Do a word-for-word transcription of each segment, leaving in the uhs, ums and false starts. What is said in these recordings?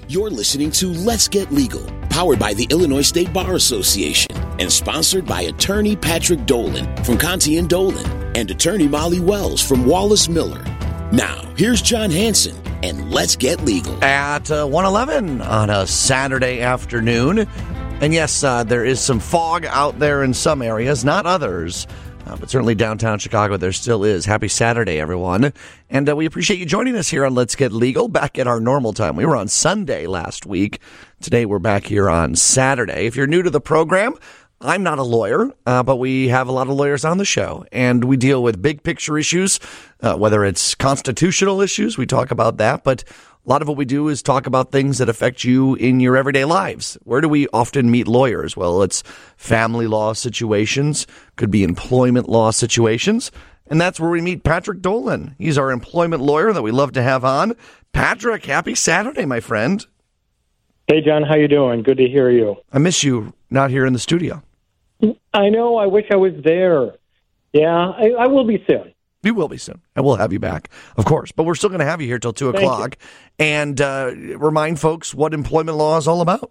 You're listening to Let's Get Legal, powered by the Illinois State Bar Association and sponsored by attorney Patrick Dolan from Conti and Dolan and attorney Molly Wells from Wallace Miller. Now, here's John Hanson and Let's Get Legal. At uh, one eleven on a Saturday afternoon. And yes, uh, there is some fog out there in some areas, not others. Uh, but certainly downtown Chicago, there still is. Happy Saturday, everyone. And uh, we appreciate you joining us here on Let's Get Legal, back at our normal time. We were on Sunday last week. Today, we're back here on Saturday. If you're new to the program, I'm not a lawyer, uh, but we have a lot of lawyers on the show. And we deal with big picture issues, uh, whether it's constitutional issues, we talk about that. But a lot of what we do is talk about things that affect you in your everyday lives. Where do we often meet lawyers? Well, it's family law situations, could be employment law situations, and that's where we meet Patrick Dolan. He's our employment lawyer that we love to have on. Patrick, happy Saturday, my friend. Hey, John, how you doing? Good to hear you. I miss you not here in the studio. I know. I wish I was there. Yeah, I, I will be soon. You will be soon, and we'll have you back, of course. But we're still going to have you here till two Thank o'clock. You. And uh, remind folks what employment law is all about.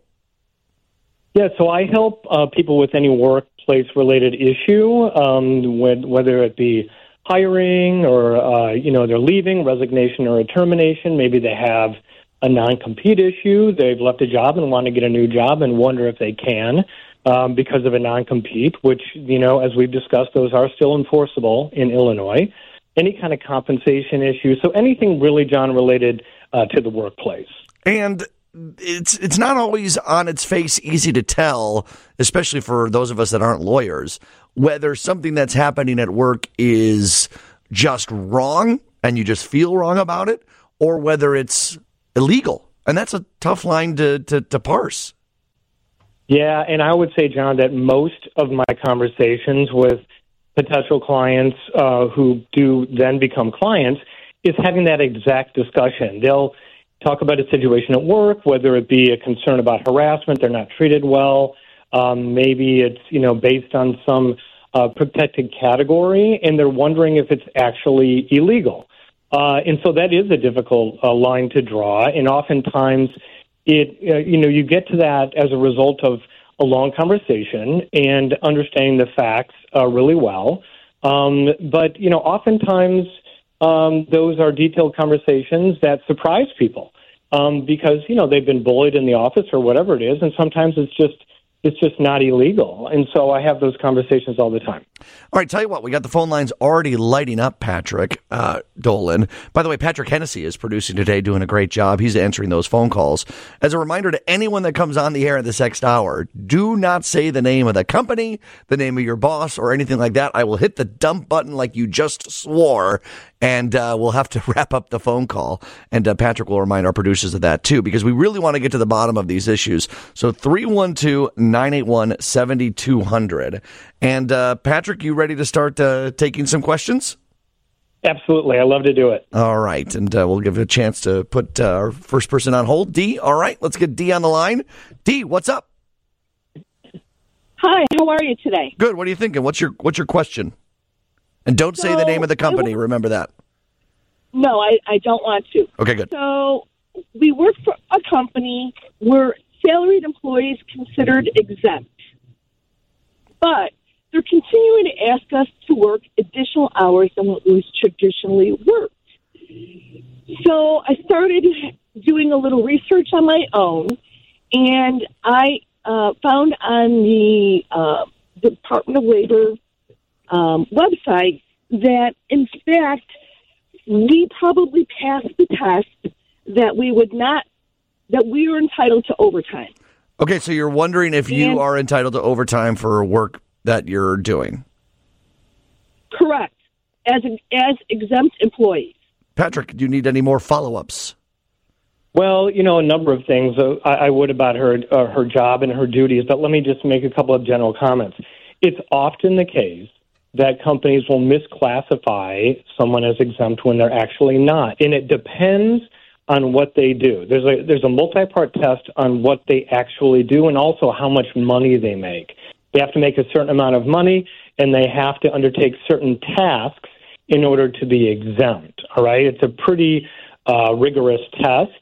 Yeah, so I help uh, people with any workplace-related issue, um, when, whether it be hiring or, uh, you know, they're leaving, resignation or a termination. Maybe they have a non-compete issue. They've left a job and want to get a new job and wonder if they can um, because of a non-compete, which, you know, as we've discussed, those are still enforceable in Illinois. Any kind of compensation issue. So anything really, John, related uh, to the workplace. And it's it's not always on its face easy to tell, especially for those of us that aren't lawyers, whether something that's happening at work is just wrong and you just feel wrong about it, or whether it's illegal. And that's a tough line to, to, to parse. Yeah, and I would say, John, that most of my conversations with potential clients uh, who do then become clients is having that exact discussion. They'll talk about a situation at work, whether it be a concern about harassment, they're not treated well, um, maybe it's, you know, based on some uh, protected category, and they're wondering if it's actually illegal. Uh, and so that is a difficult uh, line to draw, and oftentimes it, uh, you know, you get to that as a result of a long conversation and understanding the facts uh, really well. Um, but, you know, oftentimes um, those are detailed conversations that surprise people um, because, you know, they've been bullied in the office or whatever it is, and sometimes it's just It's just not illegal. And so I have those conversations all the time. All right, tell you what, we got the phone lines already lighting up, Patrick uh, Dolan. By the way, Patrick Hennessy is producing today, doing a great job. He's answering those phone calls. As a reminder to anyone that comes on the air at this next hour, do not say the name of the company, the name of your boss, or anything like that. I will hit the dump button like you just swore, and uh, we'll have to wrap up the phone call. And uh, Patrick will remind our producers of that, too, because we really want to get to the bottom of these issues. So three one two, nine eight one, seven two zero zero. And uh, Patrick, you ready to start uh, taking some questions? Absolutely. I love to do it. All right. And uh, we'll give it a chance to put uh, our first person on hold. Dee, all right. Let's get Dee on the line. Dee, what's up? Hi. How are you today? Good. What are you thinking? What's your What's your question? And don't so, say the name of the company. w- Remember that. No, I, I don't want to. Okay, good. So we work for a company where salaried employees considered exempt. But they're continuing to ask us to work additional hours than what was traditionally worked. So I started doing a little research on my own, and I uh, found on the uh, Department of Labor um, website that, in fact, we probably passed the test that we would not, that we are entitled to overtime. Okay, so you're wondering if you And- are entitled to overtime for work that you're doing. Correct. As as exempt employees. Patrick, do you need any more follow-ups? Well, you know, a number of things uh, I, I would about her uh, her job and her duties, but let me just make a couple of general comments. It's often the case that companies will misclassify someone as exempt when they're actually not, and it depends on what they do. There's a there's a multi-part test on what they actually do and also how much money they make. They have to make a certain amount of money, and they have to undertake certain tasks in order to be exempt, all right? It's a pretty uh, rigorous test,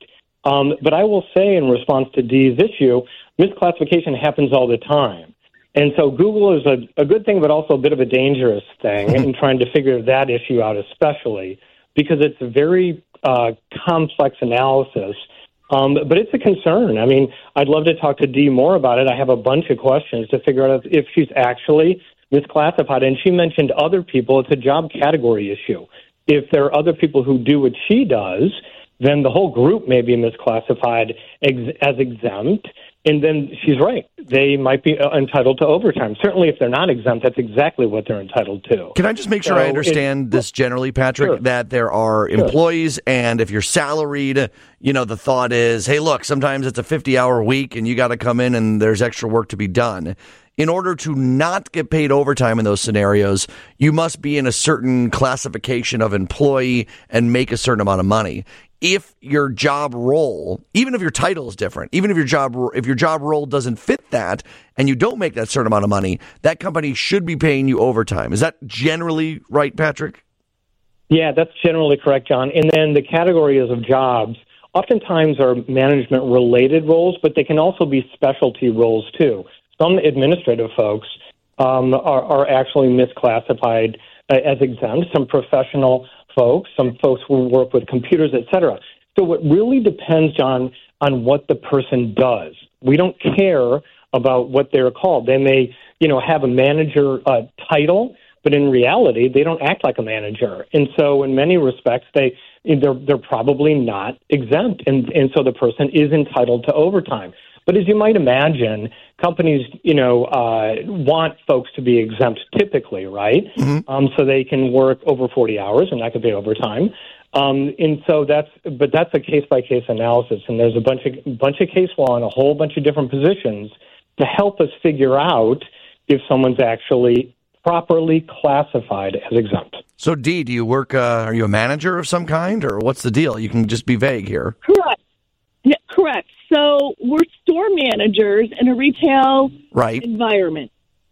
Um, but I will say in response to Dee's issue, misclassification happens all the time. And so Google is a, a good thing, but also a bit of a dangerous thing in trying to figure that issue out, especially because it's a very uh, complex analysis. Um, but it's a concern. I mean, I'd love to talk to Dee more about it. I have a bunch of questions to figure out if she's actually misclassified. And she mentioned other people. It's a job category issue. If there are other people who do what she does, then the whole group may be misclassified ex- as exempt. And then she's right. They might be entitled to overtime. Certainly, if they're not exempt, that's exactly what they're entitled to. Can I just make sure so I understand this generally, Patrick, sure. that there are sure. employees, and if you're salaried, you know, the thought is, hey, look, sometimes it's a fifty-hour week, and you got to come in, and there's extra work to be done. In order to not get paid overtime in those scenarios, you must be in a certain classification of employee and make a certain amount of money. If your job role, even if your title is different, even if your job if your job role doesn't fit that and you don't make that certain amount of money, that company should be paying you overtime. Is that generally right, Patrick? Yeah, that's generally correct, John. And then the categories of jobs oftentimes are management-related roles, but they can also be specialty roles, too. Some administrative folks um, are, are actually misclassified uh, as exempt. Some professional folks, some folks who work with computers, et cetera. So it really depends, John, on what the person does. We don't care about what they're called. They may, you know, have a manager uh, title, but in reality, they don't act like a manager. And so in many respects, they, they're, they're probably not exempt. And, and so the person is entitled to overtime. But as you might imagine, companies, you know, uh, want folks to be exempt typically, right? Mm-hmm. Um, so they can work over forty hours, and that could be overtime. Um, and so that's, but that's a case by case analysis, and there's a bunch of bunch of case law in a whole bunch of different positions to help us figure out if someone's actually properly classified as exempt. So, Dee, do you work? Uh, are you a manager of some kind, or what's the deal? You can just be vague here. Correct. Yeah, correct. So we're store managers in a retail right. environment.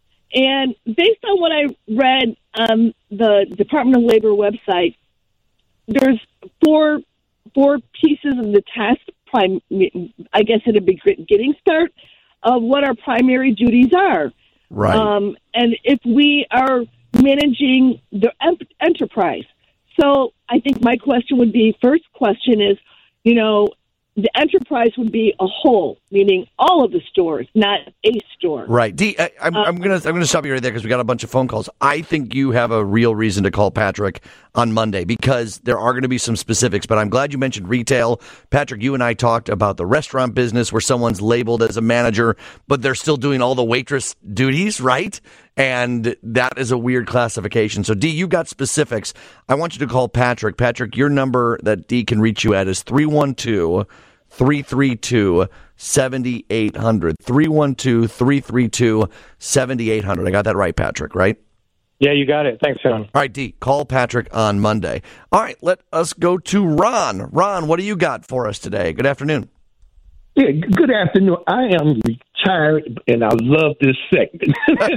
And based on what I read on the Department of Labor website, there's four four pieces of the test, prime, I guess at a beginning start, of what our primary duties are. Right. Um, and if we are managing the enterprise. So I think my question would be, first question is, you know, the enterprise would be a whole, meaning all of the stores, not a store. Right. Dee, I, I'm, uh, I'm gonna I'm gonna stop you right there because we got a bunch of phone calls. I think you have a real reason to call Patrick on Monday because there are going to be some specifics. But I'm glad you mentioned retail. Patrick, you and I talked about the restaurant business where someone's labeled as a manager, but they're still doing all the waitress duties, right? And that is a weird classification. So, Dee, you got specifics. I want you to call Patrick. Patrick, your number that Dee can reach you at is three one two, three three two, seven eight zero zero. three one two, three three two, seven eight zero zero. I got that right, Patrick, right? Yeah, you got it. Thanks, John. All right, Dee, call Patrick on Monday. All right, let us go to Ron. Ron, what do you got for us today? Good afternoon. Yeah, good afternoon. I am retired, and I love this segment.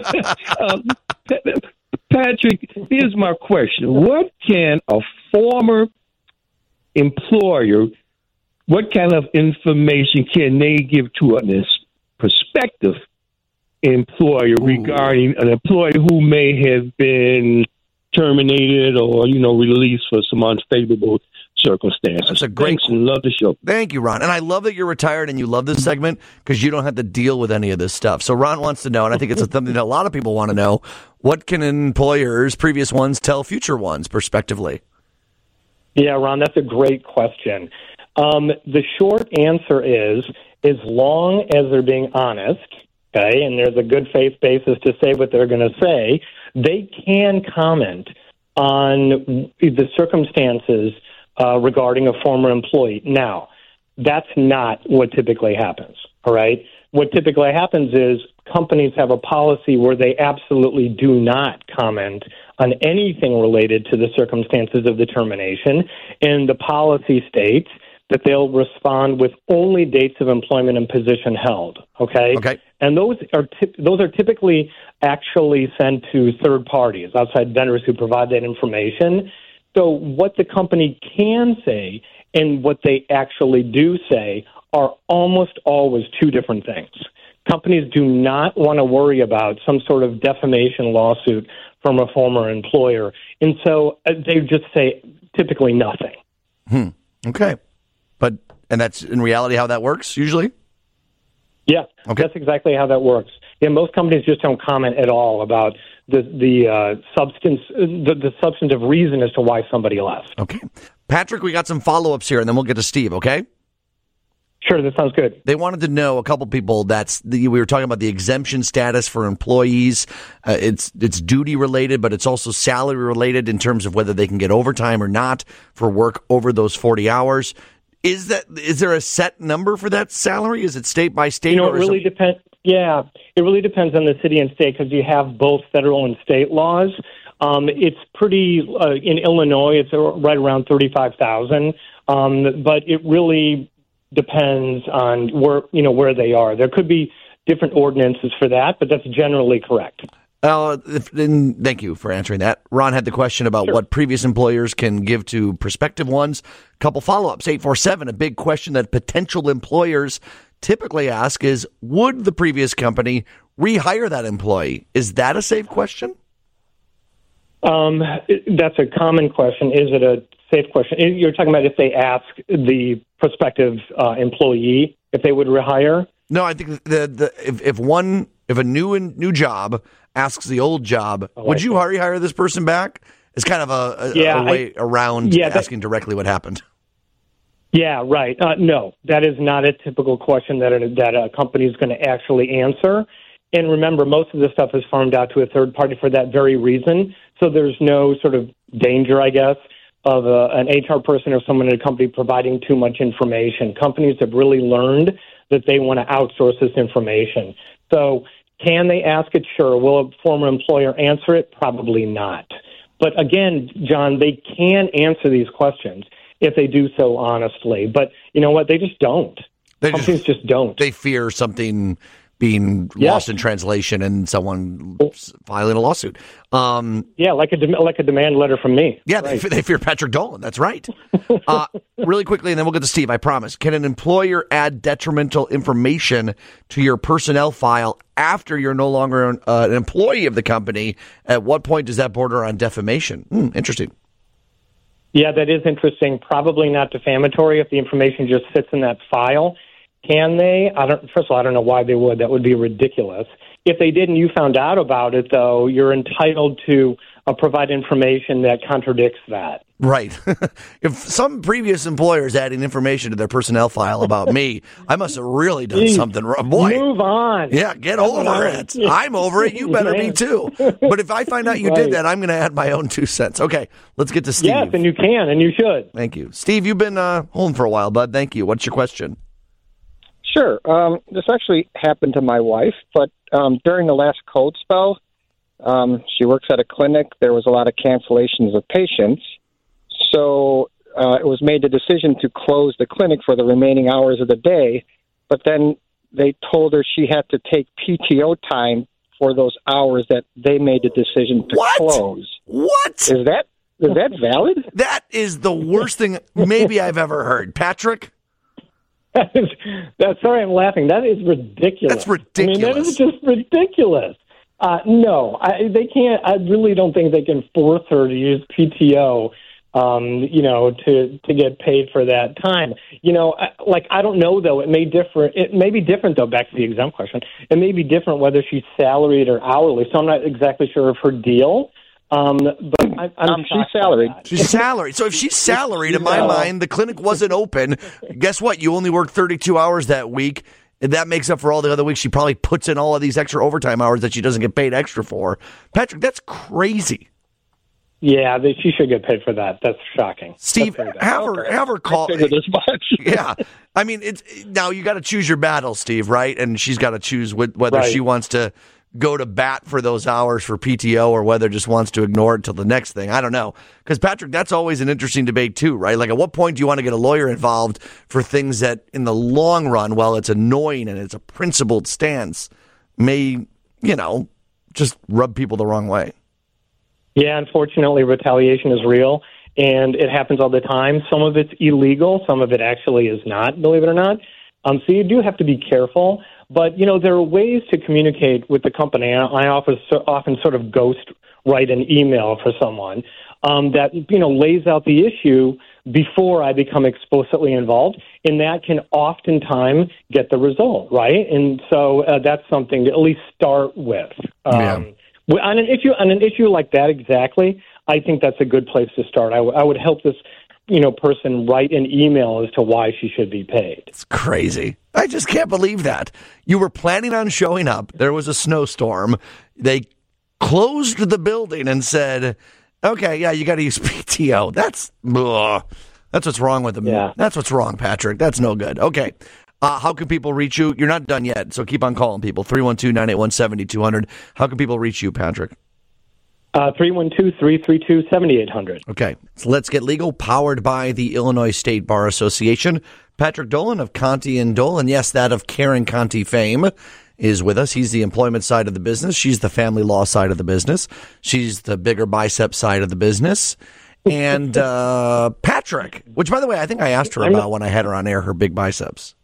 um, Patrick, here's my question. What can a former employer, what kind of information can they give to a prospective employer Ooh. regarding an employee who may have been terminated or, you know, released for some unfavorable circumstances? That's a great. Thanks, and love the show. Thank you, Ron. And I love that you're retired and you love this segment because you don't have to deal with any of this stuff. So Ron wants to know, and I think it's something that a lot of people want to know, what can employers, previous ones, tell future ones, prospectively? Yeah, Ron, that's a great question. Um, the short answer is, as long as they're being honest, okay, and there's a good faith basis to say what they're going to say, they can comment on the circumstances uh, regarding a former employee. Now, that's not what typically happens, all right? What typically happens is companies have a policy where they absolutely do not comment on anything related to the circumstances of the termination, and the policy states that they'll respond with only dates of employment and position held, okay? Okay. And those are ty- those are typically actually sent to third parties, outside vendors who provide that information. So what the company can say and what they actually do say are almost always two different things. Companies do not want to worry about some sort of defamation lawsuit from a former employer, and so uh, they just say typically nothing. Hmm. Okay. But, and that's in reality how that works usually? Yeah, okay. That's exactly how that works. Yeah, most companies just don't comment at all about the the uh, substance, the, the substantive reason as to why somebody left. Okay. Patrick, we got some follow-ups here, and then we'll get to Steve, okay? Sure, that sounds good. They wanted to know, a couple people, that's the, we were talking about the exemption status for employees. Uh, it's it's duty related, but it's also salary related in terms of whether they can get overtime or not for work over those forty hours. Is that is there a set number for that salary? Is it state by state? You know, or it really depends. Yeah, it really depends on the city and state because you have both federal and state laws. Um, it's pretty uh, in Illinois. It's right around thirty-five thousand, um, but it really depends on where you know where they are. There could be different ordinances for that, but that's generally correct. Uh, if, then thank you for answering that. Ron had the question about Sure. what previous employers can give to prospective ones. Couple follow-ups. eight four seven, a big question that potential employers typically ask is, would the previous company rehire that employee? Is that a safe question? Um, it- that's a common question. Is it a safe question? You're talking about if they ask the prospective uh, employee if they would rehire? No, I think the the if, if one if a new new job asks the old job, Oh, would I you see. hire hire this person back? It's kind of a, a, Yeah, a way I- around yeah, that- asking directly what happened. Yeah, right. Uh, no, that is not a typical question that a, that a company is going to actually answer. And remember, most of this stuff is farmed out to a third party for that very reason. So there's no sort of danger, I guess, of a, an H R person or someone in a company providing too much information. Companies have really learned that they want to outsource this information. So can they ask it? Sure. Will a former employer answer it? Probably not. But again, John, they can answer these questions if they do so honestly. But you know what? They just don't. They Companies just, just don't. They fear something being Yes. lost in translation and someone filing a lawsuit. Um, Yeah, like a dem- like a demand letter from me. yeah, Right. they, they fear Patrick Dolan. That's right. uh, really quickly, and then we'll get to Steve, I promise. Can an employer add detrimental information to your personnel file after you're no longer an, uh, an employee of the company? At what point does that border on defamation? Hmm, interesting. Yeah, that is interesting. Probably not defamatory if the information just sits in that file. Can they? I don't. First of all, I don't know why they would. That would be ridiculous. If they did and you found out about it, though, you're entitled to uh, provide information that contradicts that. Right. If some previous employer is adding information to their personnel file about me, I must have really done Jeez. something wrong. Boy. Move on. Yeah, get That's over what I- it. I'm over it. You better be too. But if I find out you Right. did that, I'm going to add my own two cents. Okay, let's get to Steve. Yes, and you can, and you should. Thank you. Steve, you've been uh, home for a while, bud. Thank you. What's your question? Sure. Um, this actually happened to my wife, but um, during the last cold spell, um, she works at a clinic. There was a lot of cancellations of patients. So uh, it was made the decision to close the clinic for the remaining hours of the day. But then they told her she had to take P T O time for those hours that they made the decision to What? close. What? Is that is that valid? That is the worst thing maybe I've ever heard. Patrick? That is, that's sorry, I'm laughing. That is ridiculous. That's ridiculous. I mean, that is just ridiculous. Uh, no, I, they can't. I really don't think they can force her to use P T O. Um, you know, to to get paid for that time. You know, I- like I don't know though. It may differ. It may be different though. Back to the exempt question, it may be different whether she's salaried or hourly. So I'm not exactly sure of her deal. Um, but I, I'm Um, she's shocked by salaried. that. She's salaried. So if she's salaried, in my Yeah. mind, the clinic wasn't open. Guess what? You only worked thirty-two hours that week. And that makes up for all the other weeks. She probably puts in all of these extra overtime hours that she doesn't get paid extra for. Patrick, that's crazy. Yeah, they, she should get paid for that. That's shocking. Steve, That's very bad. have her have her call. I figured as much. Yeah, I mean, it's now you got to choose your battle, Steve, right? And she's got to choose wh- whether Right. she wants to go to bat for those hours for P T O or whether just wants to ignore it till the next thing. I don't know. Because, Patrick, that's always an interesting debate, too, right? Like, at what point do you want to get a lawyer involved for things that, in the long run, while it's annoying and it's a principled stance, may, you know, just rub people the wrong way? Yeah, unfortunately, retaliation is real. and it happens all the time. Some of it's illegal. Some of it actually is not, believe it or not. Um, so you do have to be careful. But, you know, there are ways to communicate with the company. I, I often, so, often sort of ghost write an email for someone um, that, you know, lays out the issue before I become explicitly involved, and that can oftentimes get the result, right? And so uh, that's something to at least start with. Um, yeah. On an issue, on an issue like that, exactly, I think that's a good place to start. I, w- I would help this, you know, person write an email as to why she should be paid. It's crazy. I just can't believe that. You were planning on showing up. There was a snowstorm. They closed the building and said, okay, yeah, you got to use P T O. That's ugh. That's what's wrong with them. Yeah. That's what's wrong, Patrick. That's no good. Okay. Uh, how can people reach you? You're not done yet, so keep on calling people. three one two, nine eight one, seven two zero zero. How can people reach you, Patrick? Uh, three one two, three three two, seven eight zero zero. Okay. So Let's Get Legal, powered by the Illinois State Bar Association. Patrick Dolan of Conti and Dolan, yes, that of Karen Conti fame, is with us. He's the employment side of the business. She's the family law side of the business. She's the bigger bicep side of the business. And uh, Patrick, which, by the way, I think I asked her about when I had her on air, her big biceps.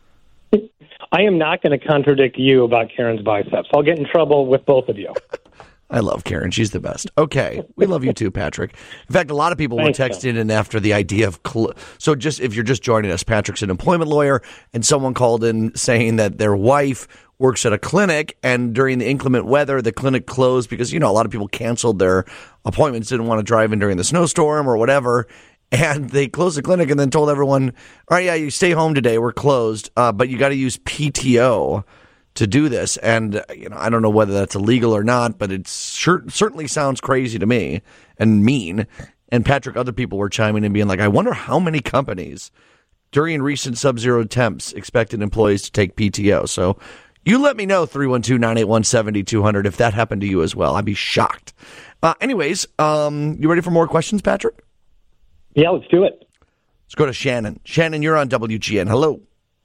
I am not going to contradict you about Karen's biceps. I'll get in trouble with both of you. I love Karen. She's the best. Okay. We love you too, Patrick. In fact, a lot of people Thanks, were texting in after the idea of... Cl- so just if you're just joining us, Patrick's an employment lawyer, and someone called in saying that their wife works at a clinic, and during the inclement weather, the clinic closed because, you know, a lot of people canceled their appointments, didn't want to drive in during the snowstorm or whatever, and they closed the clinic and then told everyone, all right, yeah, you stay home today, we're closed, uh, but you got to use P T O to do this. And, you know, I don't know whether that's illegal or not, but it sure, certainly sounds crazy to me and mean. And Patrick, other people were chiming in being like, I wonder how many companies during recent sub-zero temps expected employees to take P T O. So you let me know, three one two, nine eight one, seven two zero zero, if that happened to you as well. I'd be shocked. Uh, anyways, um, you ready for more questions, Patrick? Yeah, let's do it. Let's go to Shannon. Shannon, you're on W G N. Hello.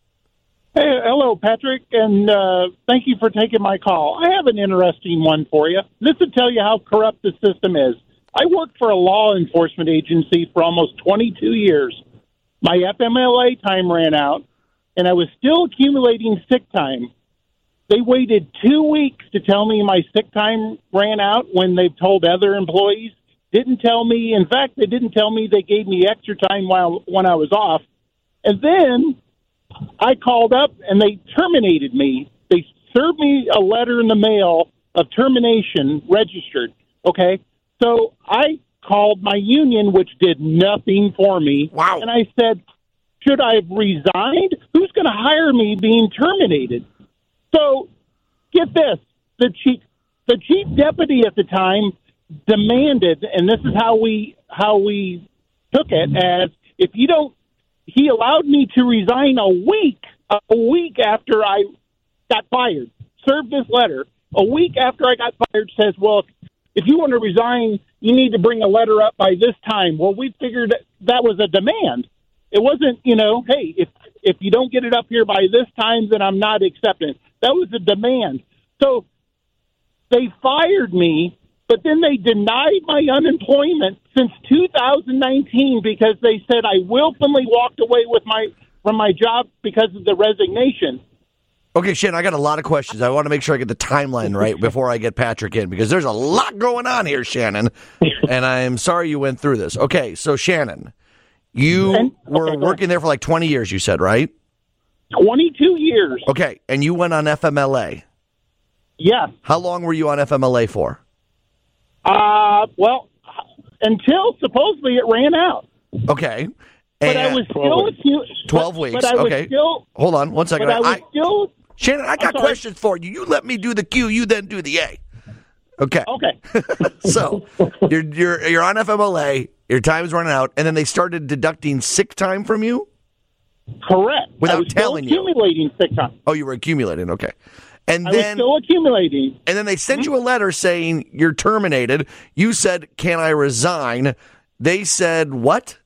Hey, hello, Patrick, and uh, thank you for taking my call. I have an interesting one for you. This will tell you how corrupt the system is. I worked for a law enforcement agency for almost twenty-two years. My F M L A time ran out, and I was still accumulating sick time. They waited two weeks to tell me my sick time ran out when they've told other employees. Didn't tell me. In fact, they didn't tell me they gave me extra time while when I was off. And then I called up, and they terminated me. They served me a letter in the mail of termination registered, okay? So I called my union, which did nothing for me. Wow. And I said, should I have resigned? Who's going to hire me being terminated? So get this. The chief, the chief deputy at the time demanded, and this is how we how we took it, as if you don't, he allowed me to resign a week, a week after I got fired. Served this letter. A week after I got fired says, well, if you want to resign, you need to bring a letter up by this time. Well, we figured that, that was a demand. It wasn't, you know, hey, if if you don't get it up here by this time, then I'm not accepting it. That was a demand. So they fired me, but then they denied my unemployment since two thousand nineteen because they said I willfully walked away with my from my job because of the resignation. Okay, Shannon, I got a lot of questions. I want to make sure I get the timeline right before I get Patrick in, because there's a lot going on here, Shannon, and I'm sorry you went through this. Okay, so Shannon, you and, were okay, working there for like twenty years, you said, right? twenty-two years. Okay, and you went on F M L A. Yes. How long were you on F M L A for? Uh, well, until supposedly it ran out. Okay. But I was still... Few, twelve but, weeks, but I was okay. Still, Hold on one second. But I was I, still... Shannon, I got questions for you. You let me do the Q, you then do the A. Okay. Okay. So, you're, you're, you're on F M L A, your time's running out, and then they started deducting sick time from you? Correct. Without I was telling still accumulating you. sick time. Oh, you were accumulating, okay. And I then, was still accumulating. And then they sent you a letter saying you're terminated. You said, can I resign? They said what?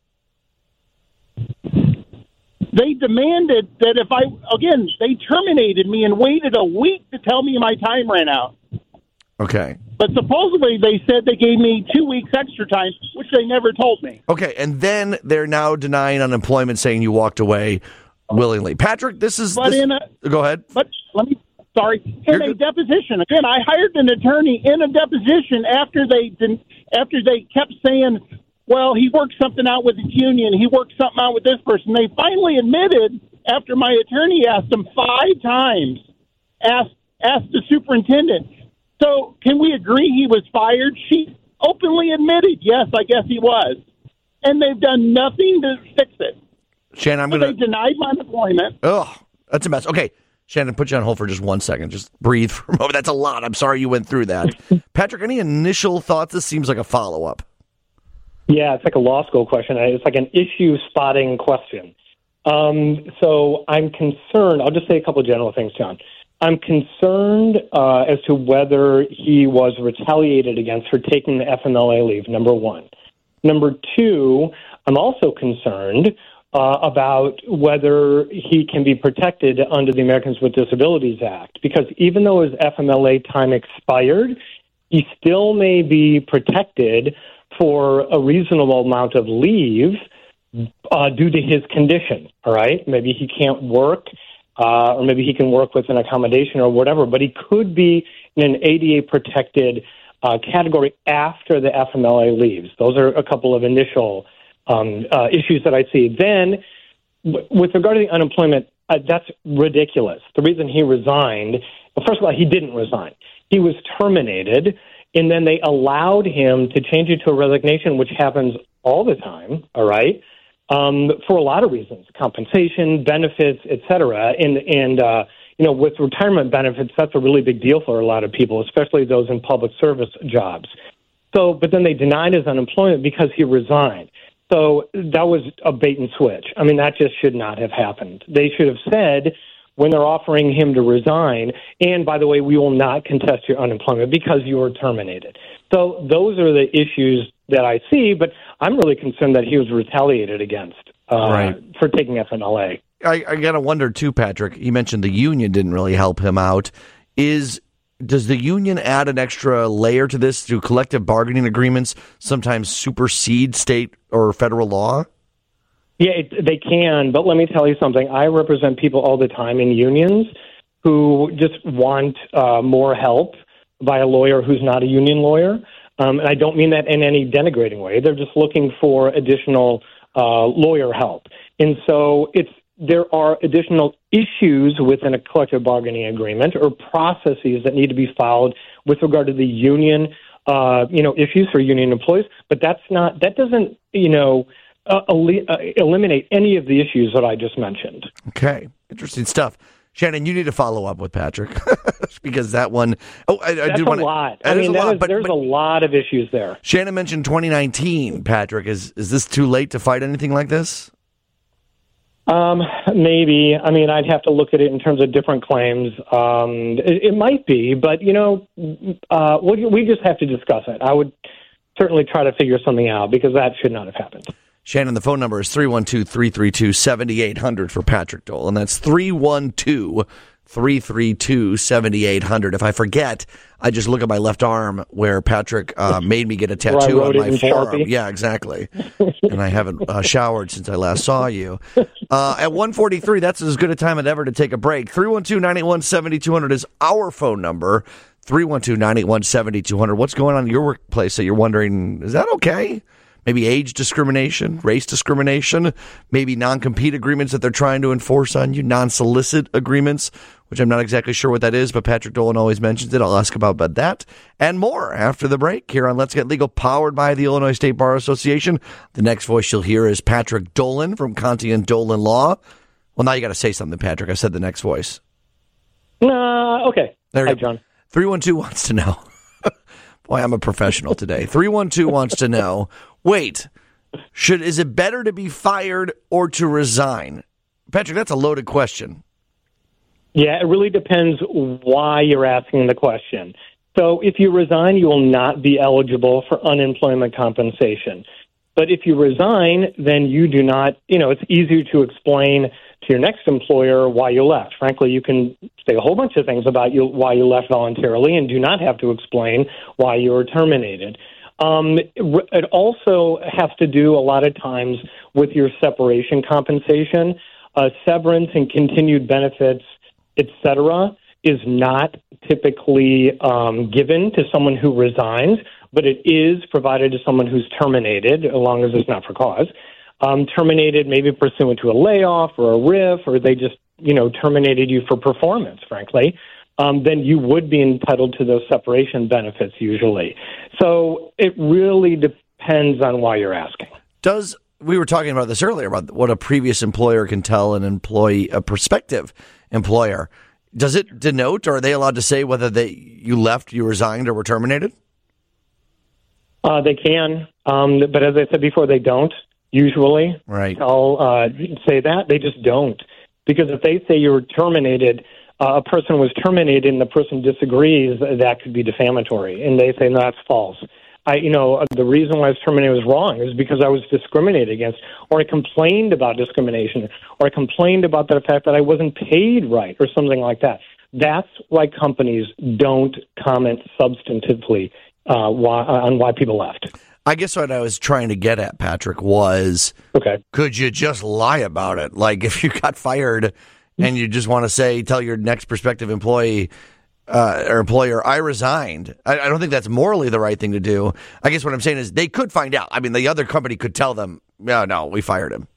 They demanded that if I, again, they terminated me and waited a week to tell me my time ran out. Okay. But supposedly they said they gave me two weeks extra time, which they never told me. Okay, and then they're now denying unemployment, saying you walked away willingly. Patrick, this is... But this, in a, go ahead. But let me... Sorry. In You're a good. deposition. Again, I hired an attorney in a deposition after they didn't, after they kept saying, well, he worked something out with his union. He worked something out with this person. They finally admitted, after my attorney asked them five times, asked, asked the superintendent, so can we agree he was fired? She openly admitted, yes, I guess he was. And they've done nothing to fix it. Shannon, I'm so going to... They denied my employment. Oh, that's a mess. Okay, Shannon, put you on hold for just one second. Just breathe for a moment. That's a lot. I'm sorry you went through that. Patrick, any initial thoughts? This seems like a follow-up. Yeah, it's like a law school question. It's like an issue spotting question. Um, so I'm concerned. I'll just say a couple of general things, John. I'm concerned uh, as to whether he was retaliated against for taking the F M L A leave, number one. Number two, I'm also concerned uh, about whether he can be protected under the Americans with Disabilities Act, because even though his F M L A time expired, he still may be protected for a reasonable amount of leave uh, due to his condition, all right? Maybe he can't work, uh, or maybe he can work with an accommodation or whatever, but he could be in an A D A-protected uh, category after the F M L A leaves. Those are a couple of initial um, uh, issues that I see. Then, w- with regard to the unemployment, uh, that's ridiculous. The reason he resigned, well, first of all, he didn't resign. He was terminated, and then they allowed him to change it to a resignation, which happens all the time, all right, um, for a lot of reasons, compensation, benefits, et cetera. And, and uh, you know, with retirement benefits, that's a really big deal for a lot of people, especially those in public service jobs. So, but then they denied his unemployment because he resigned. So that was a bait and switch. I mean, that just should not have happened. They should have said, when they're offering him to resign, and by the way, we will not contest your unemployment because you were terminated. So those are the issues that I see, but I'm really concerned that he was retaliated against uh, right. for taking F M L A. I, I got to wonder, too, Patrick, you mentioned the union didn't really help him out. Is Does the union add an extra layer to this? Do collective bargaining agreements sometimes supersede state or federal law? Yeah, it, they can, but let me tell you something. I represent people all the time in unions who just want uh, more help by a lawyer who's not a union lawyer. Um, and I don't mean that in any denigrating way. They're just looking for additional uh, lawyer help. And so it's there are additional issues within a collective bargaining agreement or processes that need to be followed with regard to the union, uh, you know, issues for union employees. But that's not, that doesn't, you know, Uh, el- uh, eliminate any of the issues that I just mentioned. Okay. Interesting stuff. Shannon, you need to follow up with Patrick because that one, oh, I, I That's did a want to. lot. I mean, a that lot, is, but, there's but a lot of issues there. Shannon mentioned twenty nineteen, Patrick. Is, is this too late to fight anything like this? Um, maybe. I mean, I'd have to look at it in terms of different claims. Um, it, it might be, but, you know, uh, we, we just have to discuss it. I would certainly try to figure something out because that should not have happened. Shannon, the phone number is three one two, three three two, seven eight zero zero for Patrick Dolan. That's three one two, three three two, seven eight zero zero. If I forget, I just look at my left arm where Patrick uh, made me get a tattoo on my forearm. Yeah, exactly. And I haven't uh, showered since I last saw you. Uh, at one forty-three, that's as good a time as ever to take a break. three one two, nine eight one, seven two zero zero is our phone number. three one two, nine eight one, seven two zero zero. What's going on in your workplace that you're wondering, is that okay? Maybe age discrimination, race discrimination, maybe non-compete agreements that they're trying to enforce on you, non-solicit agreements, which I'm not exactly sure what that is, but Patrick Dolan always mentions it. I'll ask about, about that and more after the break here on Let's Get Legal, powered by the Illinois State Bar Association. The next voice you'll hear is Patrick Dolan from Conti and Dolan Law. Well, now you got to say something, Patrick. I said the next voice. Uh, okay. There Hi, you go. John. three one two wants to know. Boy, I'm a professional today. three one two wants to know, wait, should is it better to be fired or to resign? Patrick, that's a loaded question. Yeah, it really depends why you're asking the question. So if you resign, you will not be eligible for unemployment compensation. But if you resign, then you do not, you know, it's easier to explain to your next employer why you left. Frankly, you can say a whole bunch of things about you, why you left voluntarily, and do not have to explain why you were terminated. Um, it also has to do a lot of times with your separation compensation. Uh, severance and continued benefits, et cetera, is not typically um, given to someone who resigns, but it is provided to someone who's terminated, as long as it's not for cause. Um, terminated maybe pursuant to a layoff or a R I F, or they just, you know, terminated you for performance, frankly, um, then you would be entitled to those separation benefits usually. So it really depends on why you're asking. Does we were talking about this earlier about what a previous employer can tell an employee, a prospective employer. Does it denote, or are they allowed to say whether they you left, you resigned, or were terminated? Uh, they can, um, but as I said before, they don't usually right. tell uh, say that. They just don't, because if they say you were terminated, uh, a person was terminated, and the person disagrees, that could be defamatory, and they say no, that's false. I, you know, the reason why I was terminated was wrong is because I was discriminated against, or I complained about discrimination, or I complained about the fact that I wasn't paid right, or something like that. That's why companies don't comment substantively uh, why, on why people left. I guess what I was trying to get at, Patrick, was okay. Could you just lie about it? Like if you got fired and you just want to say, tell your next prospective employee, Uh, or employer, I resigned. I, I don't think that's morally the right thing to do. I guess what I'm saying is they could find out. I mean, the other company could tell them, no, no, we fired him.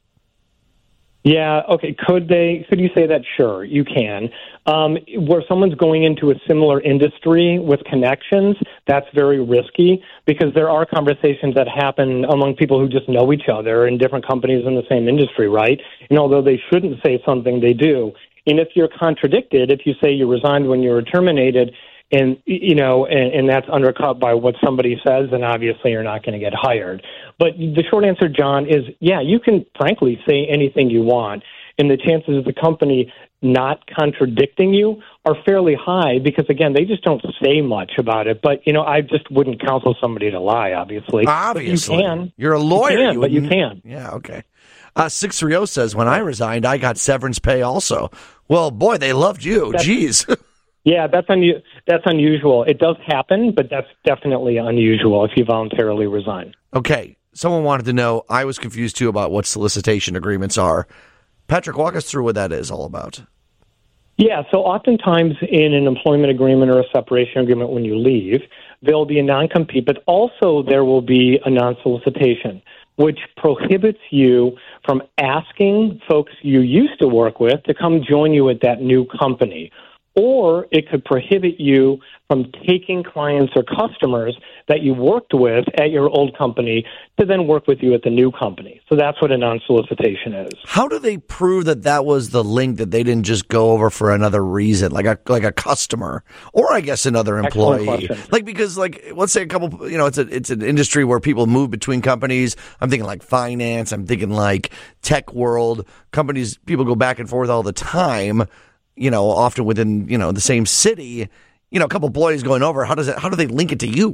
Yeah, okay. Could they? Could you say that? Sure, you can. Um, where someone's going into a similar industry with connections, that's very risky because there are conversations that happen among people who just know each other in different companies in the same industry, right? And although they shouldn't say something, they do. And if you're contradicted, if you say you resigned when you were terminated, and you know, and, and that's undercut by what somebody says, then obviously you're not going to get hired. But the short answer, John, is yeah, you can frankly say anything you want, and the chances of the company not contradicting you are fairly high because again, they just don't say much about it. But you know, I just wouldn't counsel somebody to lie. Obviously, obviously, but you can. You're a lawyer, you can, you but you can. Yeah, okay. Uh, six three zero says, when I resigned, I got severance pay also. Well, boy, they loved you. That's, Jeez. yeah, that's, un- that's unusual. It does happen, but that's definitely unusual if you voluntarily resign. Okay. Someone wanted to know, I was confused, too, about what solicitation agreements are. Patrick, walk us through what that is all about. Yeah, so oftentimes in an employment agreement or a separation agreement when you leave, there will be a non-compete, but also there will be a non-solicitation, which prohibits you from asking folks you used to work with to come join you at that new company. Or it could prohibit you from taking clients or customers that you worked with at your old company to then work with you at the new company. So that's what a non-solicitation is. How do they prove that that was the link, that they didn't just go over for another reason, like a like a customer, or I guess another employee? Like because like let's say a couple, you know, it's a it's an industry where people move between companies. I'm thinking like finance. I'm thinking like tech world companies. People go back and forth all the time. You know, often within, you know, the same city, you know, a couple employees going over. How does it, how do they link it to you?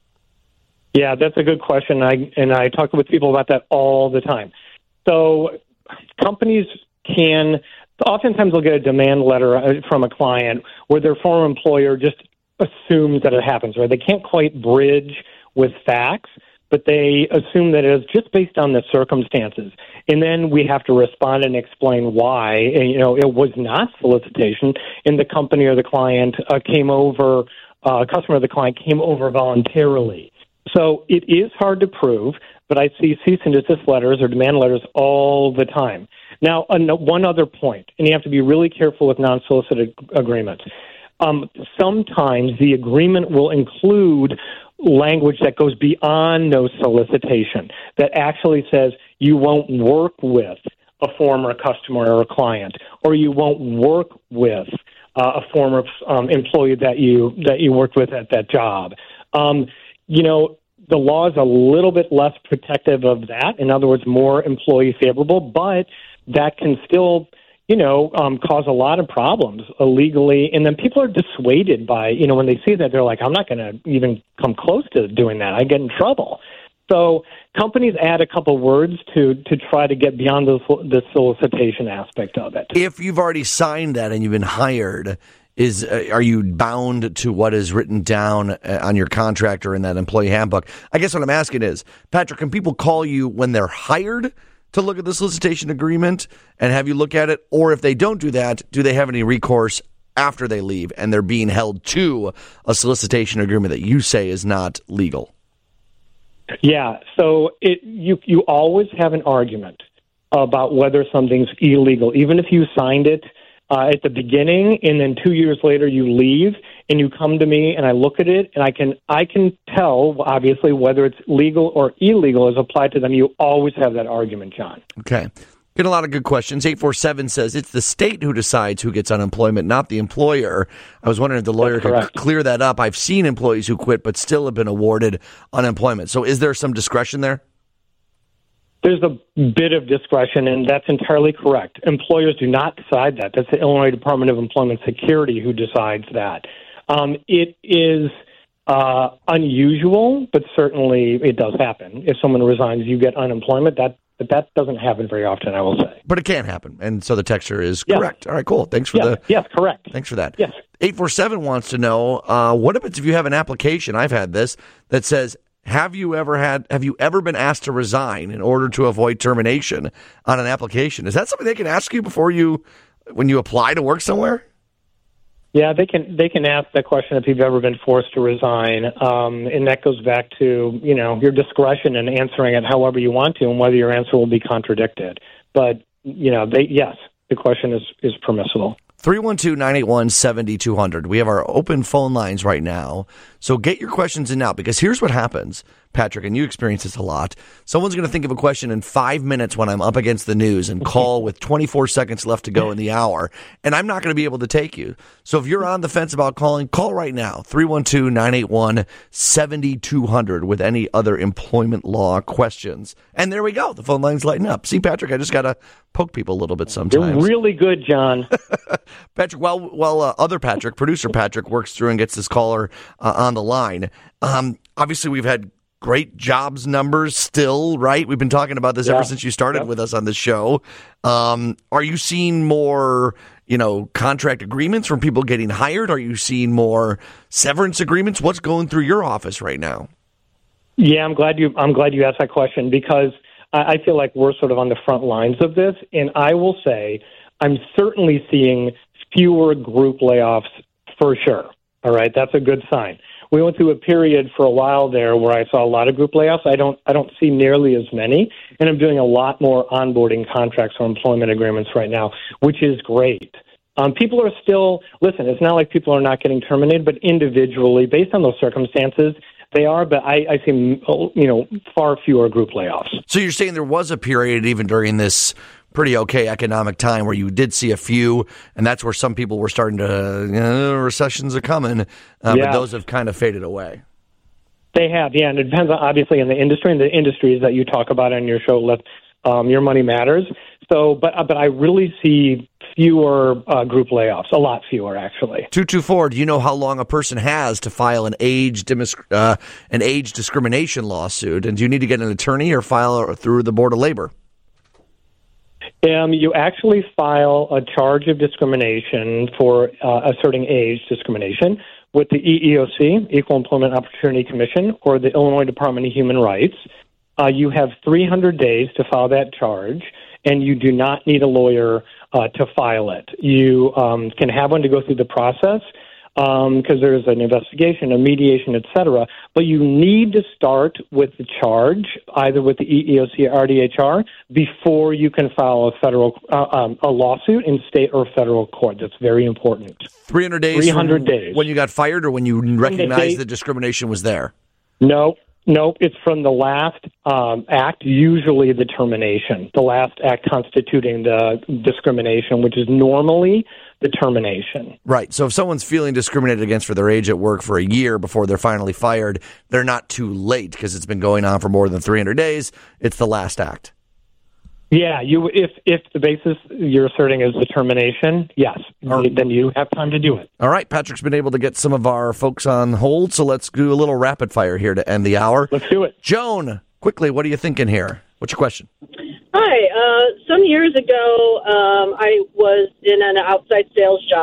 Yeah, that's a good question. I, and I talk with people about that all the time. So companies can, oftentimes they'll get a demand letter from a client where their former employer just assumes that it happens, right? They can't quite bridge with facts, but they assume that it is just based on the circumstances. And then we have to respond and explain why. And, you know, it was not solicitation, and the company or the client uh, came over, uh, customer or the client came over voluntarily. So it is hard to prove, but I see cease and desist letters or demand letters all the time. Now, uh, one other point, and you have to be really careful with non-solicited agreements. Um, sometimes the agreement will include language that goes beyond no solicitation, that actually says you won't work with a former customer or a client, or you won't work with uh, a former um, employee that you that you worked with at that job. Um, you know, the law is a little bit less protective of that. In other words, more employee favorable, but that can still, you know, um, cause a lot of problems illegally. And then people are dissuaded by, you know, when they see that, they're like, I'm not going to even come close to doing that. I get in trouble. So companies add a couple words to, to try to get beyond the, the solicitation aspect of it. If you've already signed that and you've been hired, is uh, are you bound to what is written down uh, on your contract or in that employee handbook? I guess what I'm asking is, Patrick, can people call you when they're hired to look at the solicitation agreement and have you look at it? Or if they don't do that, do they have any recourse after they leave and they're being held to a solicitation agreement that you say is not legal? Yeah, so it you you always have an argument about whether something's illegal, even if you signed it uh, at the beginning and then two years later you leave and you come to me and I look at it and I can I can tell, obviously, whether it's legal or illegal as applied to them. You always have that argument, John. Okay. Get a lot of good questions. eight four seven says it's the state who decides who gets unemployment, not the employer. I was wondering if the lawyer could clear that up. I've seen employees who quit but still have been awarded unemployment. So is there some discretion there? There's a bit of discretion, and that's entirely correct. Employers do not decide that. That's the Illinois Department of Employment Security who decides that. Um, it is uh, unusual, but certainly it does happen. If someone resigns, you get unemployment. That But that doesn't happen very often, I will say. But it can happen, and so the texture is yes. correct. All right, cool. Thanks for yes. the... Yes, correct. Thanks for that. Yes. eight four seven wants to know, uh, what happens if you have an application, I've had this, that says, have you ever had, have you ever been asked to resign in order to avoid termination on an application? Is that something they can ask you before you, when you apply to work somewhere? Yeah, they can they can ask that question if you've ever been forced to resign, um, and that goes back to, you know, your discretion in answering it however you want to and whether your answer will be contradicted. But, you know, they yes, the question is, is permissible. three one two, nine eight one, seven two zero zero. We have our open phone lines right now. So get your questions in now, because here's what happens, Patrick, and you experience this a lot. Someone's going to think of a question in five minutes when I'm up against the news and call with twenty-four seconds left to go in the hour, and I'm not going to be able to take you. So if you're on the fence about calling, call right now, three one two, nine eight one, seven two zero zero with any other employment law questions. And there we go. The phone line's lighting up. See, Patrick, I just got to poke people a little bit sometimes. You're really good, John. Patrick, while, while uh, other Patrick, producer Patrick, works through and gets this caller uh, on the line, um, obviously we've had great jobs numbers still, right? We've been talking about this yeah. ever since you started yeah. with us on this show. Um, are you seeing more, you know, contract agreements from people getting hired? Are you seeing more severance agreements? What's going through your office right now? Yeah, I'm glad you I'm glad you asked that question, because I, I feel like we're sort of on the front lines of this. And I will say I'm certainly seeing fewer group layoffs for sure. All right, that's a good sign. We went through a period for a while there where I saw a lot of group layoffs. I don't I don't see nearly as many, and I'm doing a lot more onboarding contracts or employment agreements right now, which is great. Um, people are still, listen, it's not like people are not getting terminated, but individually, based on those circumstances, they are, but I, I see, you know, far fewer group layoffs. So you're saying there was a period even during this pretty okay economic time where you did see a few, and that's where some people were starting to, you know, recessions are coming, uh, yeah. but those have kind of faded away. They have, yeah, and it depends on, obviously, on the industry and the industries that you talk about on your show, Let um, Your Money Matters. So, but but I really see fewer uh, group layoffs, a lot fewer, actually. two two four, do you know how long a person has to file an age demis- uh, an age discrimination lawsuit, and do you need to get an attorney or file through the Board of Labor? Um, you actually file a charge of discrimination for uh, asserting age discrimination with the E E O C, Equal Employment Opportunity Commission, or the Illinois Department of Human Rights. Uh, you have three hundred days to file that charge, and you do not need a lawyer uh, to file it. You um, can have one to go through the process, because um, there's an investigation, a mediation, et cetera. But you need to start with the charge, either with the E E O C or R D H R, before you can file a federal uh, um, a lawsuit in state or federal court. That's very important. three hundred days. three hundred days. When you got fired, or when you recognized the discrimination was there? No. Nope, it's from the last um, act, usually the termination, the last act constituting the discrimination, which is normally the termination. Right. So if someone's feeling discriminated against for their age at work for a year before they're finally fired, they're not too late because it's been going on for more than three hundred days. It's the last act. Yeah, you if if the basis you're asserting is the termination, yes, right. Then you have time to do it. All right, Patrick's been able to get some of our folks on hold, so let's do a little rapid fire here to end the hour. Let's do it. Joan, quickly, what are you thinking here? What's your question? Hi. Uh, some years ago, um, I was in an outside sales job,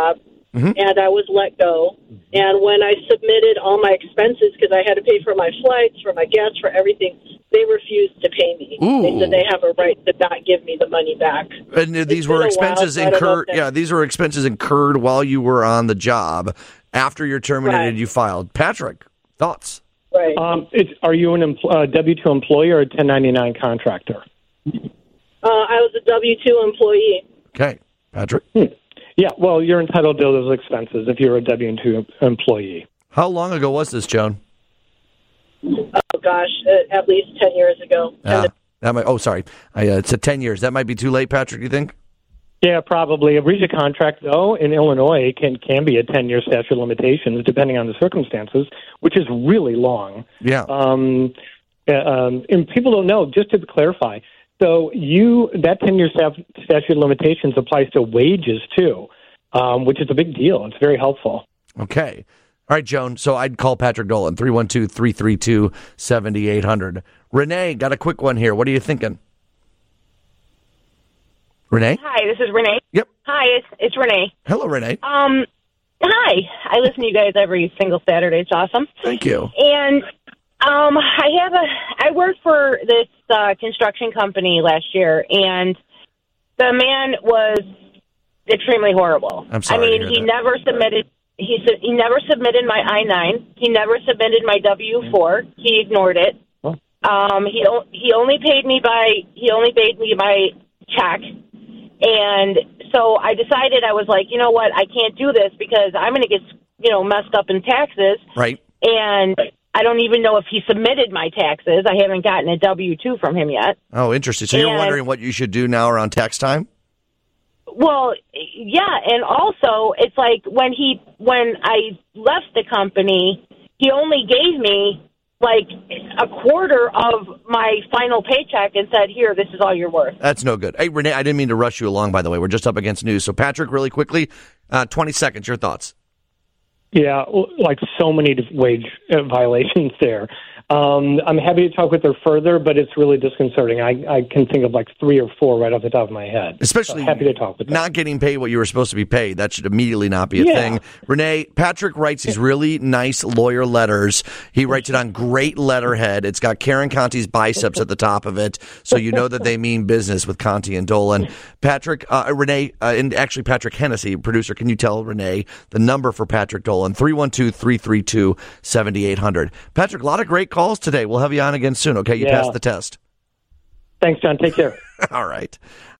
mm-hmm. and I was let go. And when I submitted all my expenses, because I had to pay for my flights, for my gas, for everything, they refused to pay me. Ooh. They said they have a right to not give me the money back. And these It's were been a expenses while, so I don't know incurred. if Yeah, these were expenses incurred while you were on the job. After you're terminated, Right. you filed. Patrick, thoughts? Right. Um, it's, are you an empl- uh, W two employee or a ten ninety-nine contractor? Uh, I was a W two employee. Okay, Patrick. Hmm. Yeah, well, you're entitled to those expenses if you're a W two employee. How long ago was this, Joan? Oh, gosh, uh, at least ten years ago. Ah, that might. Oh, sorry. I uh, said ten years. That might be too late, Patrick. You think? Yeah, probably. A breach of contract, though, in Illinois can can be a ten-year statute of limitations, depending on the circumstances, which is really long. Yeah. Um, uh, um, and people don't know. Just to clarify, so you that ten-year statute of limitations applies to wages too, um, which is a big deal. It's very helpful. Okay. All right, Joan. So I'd call Patrick Dolan, three one two, three three two, seven eight zero zero. Renee, got a quick one here. What are you thinking? Renee? Hi, this is Renee. Yep. Hi, it's it's Renee. Hello, Renee. Um, hi. I listen to you guys every single Saturday. It's awesome. Thank you. And um, I have a I worked for this uh, construction company last year, and the man was extremely horrible. I'm sorry I mean, to hear he that. never submitted. He su- he never submitted my I nine. He never submitted my W four. He ignored it. Um, he o- he only paid me by he only paid me by check. And so I decided, I was like, you know what, I can't do this because I'm going to get, you know, messed up in taxes. Right. And I don't even know if he submitted my taxes. I haven't gotten a W two from him yet. Oh, interesting. So you're And- wondering what you should do now around tax time? Well, yeah, and also it's like when he when I left the company, he only gave me like a quarter of my final paycheck and said, "Here, this is all you're worth." That's no good. Hey, Renee, I didn't mean to rush you along, by the way. We're just up against news. So, Patrick, really quickly, uh, twenty seconds, your thoughts. Yeah, like so many wage violations there. Um, I'm happy to talk with her further, but it's really disconcerting. I, I can think of like three or four right off the top of my head. Especially so happy to talk with her. Not getting paid what you were supposed to be paid. That should immediately not be a Yeah. thing. Renee, Patrick writes these really nice lawyer letters. He writes it on great letterhead. It's got Karen Conti's biceps at the top of it, so you know that they mean business with Conti and Dolan. Patrick, uh, Renee, uh, and actually Patrick Hennessy, producer, can you tell Renee the number for Patrick Dolan? three one two, three three two, seven eight zero zero. Patrick, a lot of great calls today. We'll have you on again soon, okay? You Yeah. passed the test. Thanks, John. Take care. All right.